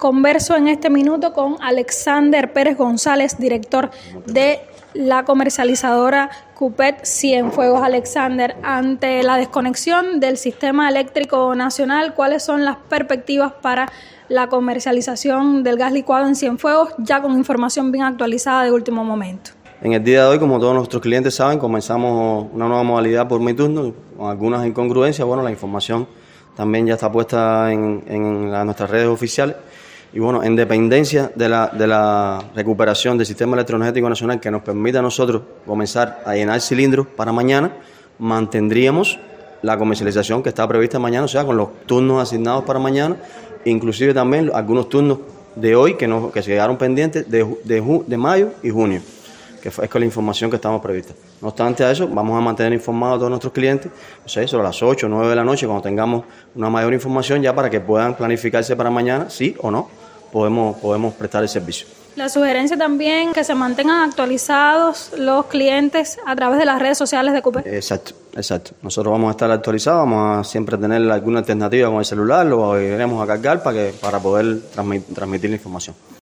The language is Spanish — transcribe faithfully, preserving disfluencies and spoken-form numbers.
Converso en este minuto con Alexander Pérez González, director de la comercializadora Cupet Cienfuegos. Alexander, ante la desconexión del sistema eléctrico nacional, ¿cuáles son las perspectivas para la comercialización del gas licuado en Cienfuegos, ya con información bien actualizada de último momento? En el día de hoy, como todos nuestros clientes saben, comenzamos una nueva modalidad por mi turno, con algunas incongruencias. Bueno, la información también ya está puesta en, en la, nuestras redes oficiales. Y bueno, en dependencia de la, de la recuperación del sistema electroenergético nacional que nos permita a nosotros comenzar a llenar cilindros para mañana, mantendríamos la comercialización que está prevista mañana, o sea, con los turnos asignados para mañana, inclusive también algunos turnos de hoy que, nos, que se quedaron pendientes de, de, de, de mayo y junio, que es con la información que estamos prevista. No obstante a eso, vamos a mantener informados a todos nuestros clientes, o sea, sobre las ocho o nueve de la noche, cuando tengamos una mayor información ya para que puedan planificarse para mañana, sí o no, podemos, podemos prestar el servicio. La sugerencia también que se mantengan actualizados los clientes a través de las redes sociales de Cupet. Exacto, exacto. Nosotros vamos a estar actualizados, vamos a siempre tener alguna alternativa con el celular, lo iremos a cargar para, que, para poder transmitir, transmitir la información.